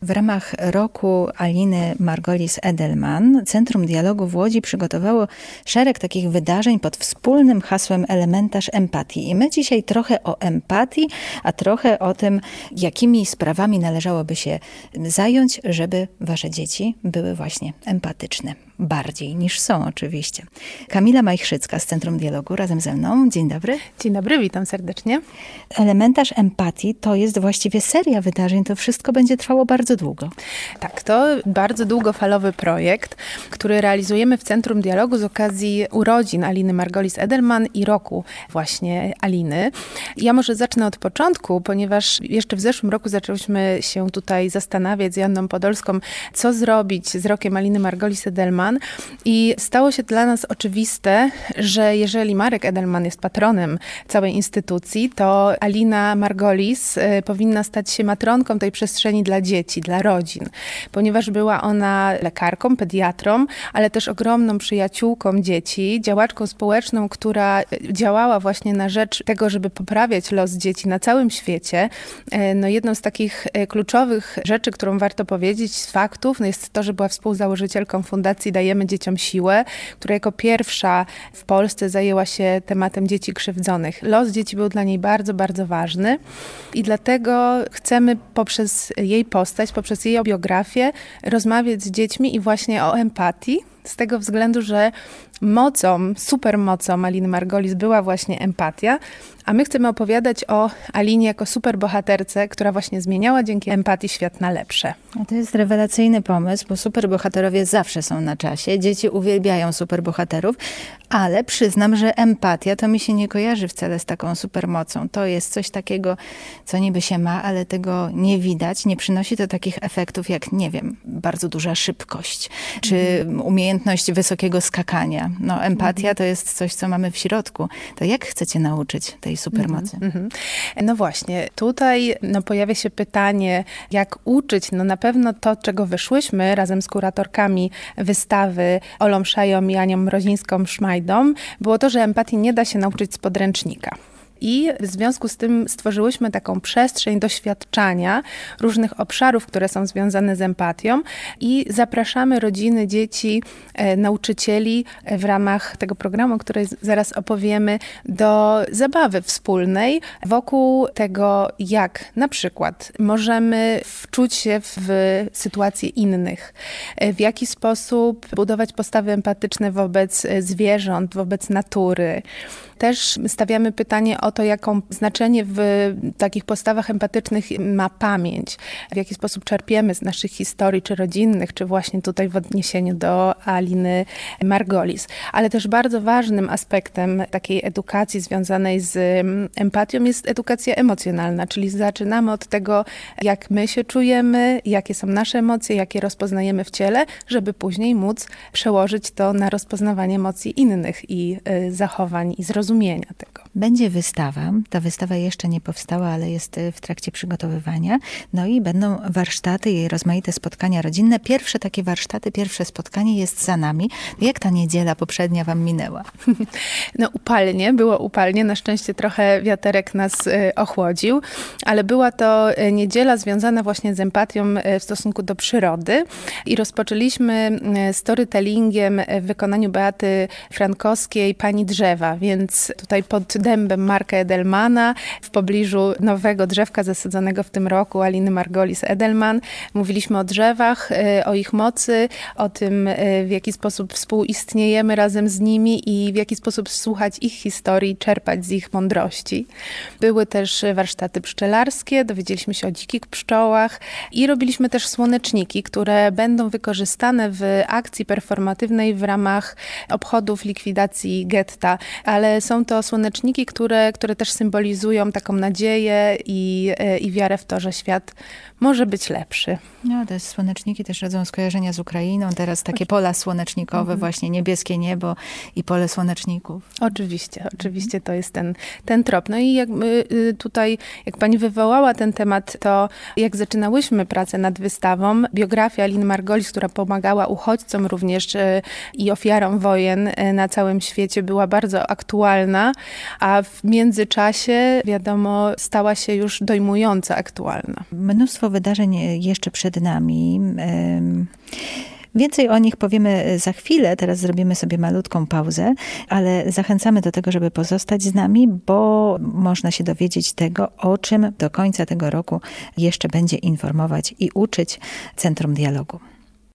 W ramach roku Aliny Margolis-Edelman Centrum Dialogu w Łodzi przygotowało szereg takich wydarzeń pod wspólnym hasłem Elementarz Empatii. I my dzisiaj trochę o empatii, a trochę o tym, jakimi sprawami należałoby się zająć, żeby wasze dzieci były właśnie empatyczne. Bardziej niż są oczywiście. Kamila Majchrzycka z Centrum Dialogu razem ze mną. Dzień dobry. Dzień dobry, witam serdecznie. Elementarz Empatii to jest właściwie seria wydarzeń. To wszystko będzie trwało bardzo długo. Tak, to bardzo długofalowy projekt, który realizujemy w Centrum Dialogu z okazji urodzin Aliny Margolis-Edelman i roku właśnie Aliny. Ja może zacznę od początku, ponieważ jeszcze w zeszłym roku zaczęłyśmy się tutaj zastanawiać z Joanną Podolską, co zrobić z rokiem Aliny Margolis-Edelman. I stało się dla nas oczywiste, że jeżeli Marek Edelman jest patronem całej instytucji, to Alina Margolis powinna stać się matronką tej przestrzeni dla dzieci, dla rodzin. Ponieważ była ona lekarką, pediatrą, ale też ogromną przyjaciółką dzieci, działaczką społeczną, która działała właśnie na rzecz tego, żeby poprawiać los dzieci na całym świecie. No jedną z takich kluczowych rzeczy, którą warto powiedzieć, z faktów, jest to, że była współzałożycielką Fundacji Dajemy Dzieciom Siłę, która jako pierwsza w Polsce zajęła się tematem dzieci krzywdzonych. Los dzieci był dla niej bardzo, bardzo ważny i dlatego chcemy poprzez jej postać, poprzez jej biografię rozmawiać z dziećmi i właśnie o empatii. Z tego względu, że supermocą Aliny Margolis była właśnie empatia, a my chcemy opowiadać o Alinie jako superbohaterce, która właśnie zmieniała dzięki empatii świat na lepsze. No to jest rewelacyjny pomysł, bo superbohaterowie zawsze są na czasie. Dzieci uwielbiają superbohaterów, ale przyznam, że empatia to mi się nie kojarzy wcale z taką supermocą. To jest coś takiego, co niby się ma, ale tego nie widać. Nie przynosi to takich efektów jak, nie wiem, bardzo duża szybkość, czy umiejętność wysokiego skakania. No empatia to jest coś, co mamy w środku. To jak chcecie nauczyć tej supermocy? No właśnie, tutaj pojawia się pytanie, jak uczyć? No na pewno to, czego wyszłyśmy razem z kuratorkami wystawy Olą Szają i Anią Mrozińską-Szmajdą, było to, że empatii nie da się nauczyć z podręcznika. I w związku z tym stworzyłyśmy taką przestrzeń doświadczania różnych obszarów, które są związane z empatią i zapraszamy rodziny, dzieci, nauczycieli w ramach tego programu, o którym zaraz opowiemy, do zabawy wspólnej wokół tego, jak na przykład możemy wczuć się w sytuacje innych, w jaki sposób budować postawy empatyczne wobec zwierząt, wobec natury. Też stawiamy pytanie o to, jaką znaczenie w takich postawach empatycznych ma pamięć, w jaki sposób czerpiemy z naszych historii, czy rodzinnych, czy właśnie tutaj w odniesieniu do Aliny Margolis. Ale też bardzo ważnym aspektem takiej edukacji związanej z empatią jest edukacja emocjonalna, czyli zaczynamy od tego, jak my się czujemy, jakie są nasze emocje, jakie rozpoznajemy w ciele, żeby później móc przełożyć to na rozpoznawanie emocji innych i zachowań i zrozumienia tego. Będzie wystawa. Ta wystawa jeszcze nie powstała, ale jest w trakcie przygotowywania. No i będą warsztaty i rozmaite spotkania rodzinne. Pierwsze takie warsztaty, pierwsze spotkanie jest za nami. Jak ta niedziela poprzednia wam minęła? No było upalnie. Na szczęście trochę wiaterek nas ochłodził, ale była to niedziela związana właśnie z empatią w stosunku do przyrody i rozpoczęliśmy storytellingiem w wykonaniu Beaty Frankowskiej Pani Drzewa, więc tutaj pod dębem Marka Edelmana, w pobliżu nowego drzewka zasadzonego w tym roku Aliny Margolis-Edelman. Mówiliśmy o drzewach, o ich mocy, o tym, w jaki sposób współistniejemy razem z nimi i w jaki sposób słuchać ich historii, czerpać z ich mądrości. Były też warsztaty pszczelarskie, dowiedzieliśmy się o dzikich pszczołach i robiliśmy też słoneczniki, które będą wykorzystane w akcji performatywnej w ramach obchodów likwidacji getta, ale są to słoneczniki, które też symbolizują taką nadzieję i wiarę w to, że świat może być lepszy. No, te słoneczniki też rodzą skojarzenia z Ukrainą. Teraz takie pola słonecznikowe, właśnie niebieskie niebo i pole słoneczników. Oczywiście to jest ten trop. No i jak pani wywołała ten temat, to jak zaczynałyśmy pracę nad wystawą, biografia Aliny Margolis, która pomagała uchodźcom również i ofiarom wojen na całym świecie, była bardzo aktualna, a w międzyczasie, wiadomo, stała się już dojmująco aktualna. Mnóstwo wydarzeń jeszcze przed nami. Więcej o nich powiemy za chwilę, teraz zrobimy sobie malutką pauzę, ale zachęcamy do tego, żeby pozostać z nami, bo można się dowiedzieć tego, o czym do końca tego roku jeszcze będzie informować i uczyć Centrum Dialogu.